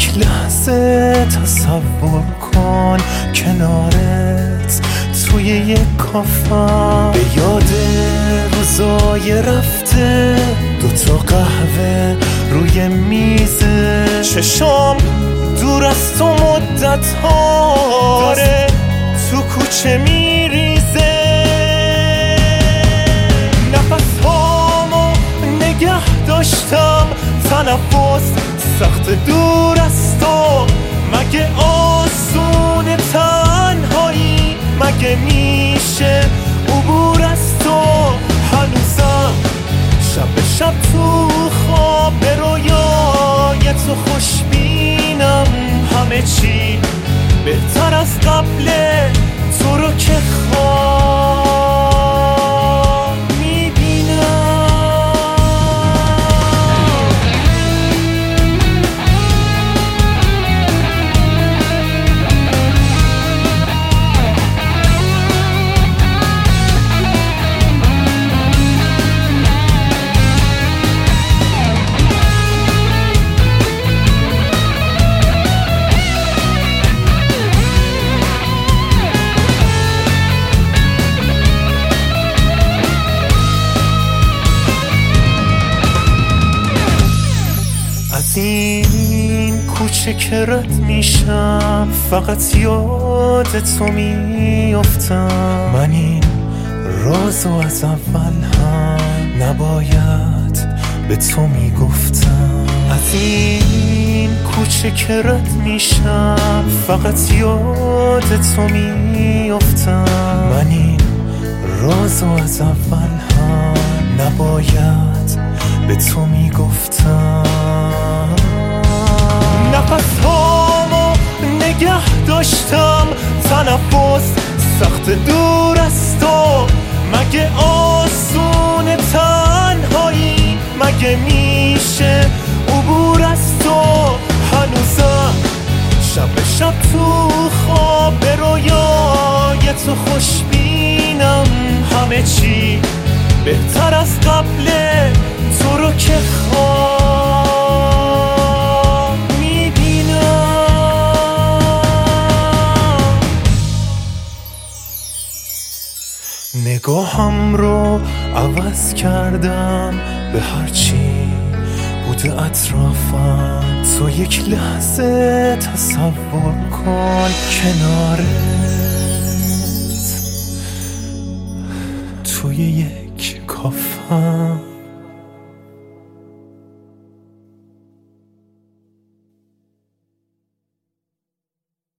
یک لحظه تصور کن کنارت توی یک کافه، به یاد روزای رفته، دوتا قهوه روی میزه، چشام دور از تو مدت ها داره تو کوچه میریزه، نفس هامو نگه داشتم، تنفس سخت دور از تو، مگه آسون تنهایی، مگه میشه عبور از تو، هنوزم شب به شب تو خواب به رویای تو خوشبینم، همه چی بهتر از قبل تو رو که خواب میبینم. از این کوچه که رد میشم فقط یاد تو میافتم، من این رازو از اول هم نباید به تو میگفتم، از این کوچه که رد میشم فقط یاد تو میافتم، من این رازو از اول هم نباید به تو میگفتم، نفس هامو نگه داشتم، تنفس سخت دور از تو، مگه آسون تنهایی، مگه میشه عبور از تو، هنوزم شب به شب تو خواب به رویای تو خوشبینم، همه چی بهتر از قبل تو رو که خواب میبینم. نگاهم رو عوض کردم به هرچی بوده اطرافم، تو یک لحظه تصور کن کنارت توی یک کافه.